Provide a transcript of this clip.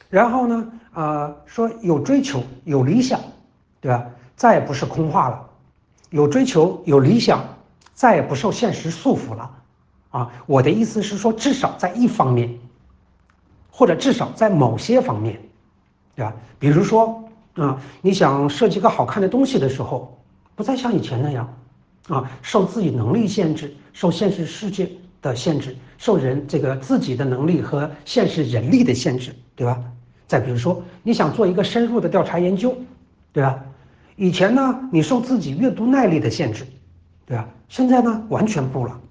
然后呢，说有追求有理想，对吧？再也不是空话了，有追求有理想，再也不受现实束缚了。我的意思是说，至少在一方面，或者至少在某些方面，对吧？比如说你想设计个好看的东西的时候，不再像以前那样受自己能力限制，受现实世界的限制，受这个自己的能力和现实人力的限制，对吧？再比如说，你想做一个深入的调查研究，对吧？以前呢，你受自己阅读耐力的限制，对吧？现在呢，完全不了。